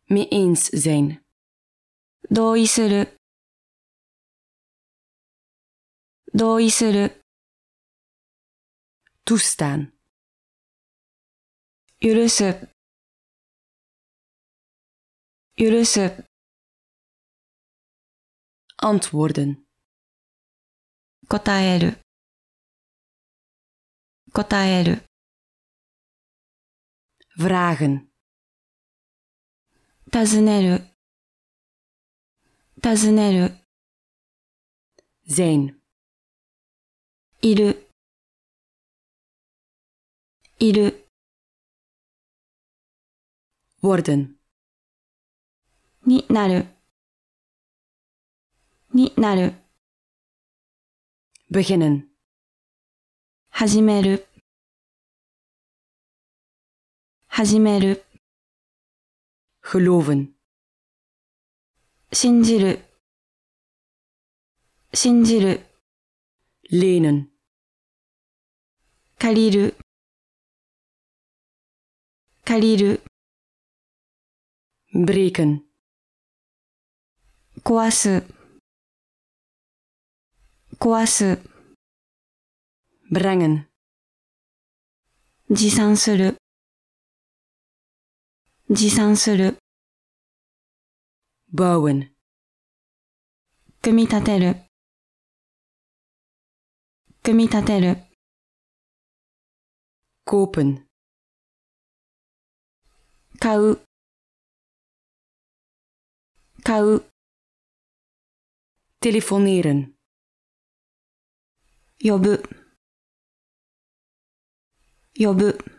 mee eens zijn. 同意する。同意する。 Toestaan. 許す。許す。 Antwoorden. 答える。答える。 Vragen. 尋ねる。尋ねる。 Zijn. いる。いる。 Worden. になる。になる。 Beginnen. 始める。始める。 Geloven. 信じる。信じる。 Lenen. 借りる。借りる。 Breken. 壊す。壊す。 Brengen. 持参する。持参する。 Bouwen. 組み立てる。組み立てる。 Kopen. 買う。買う。 Telefoneren. 呼ぶ。呼ぶ。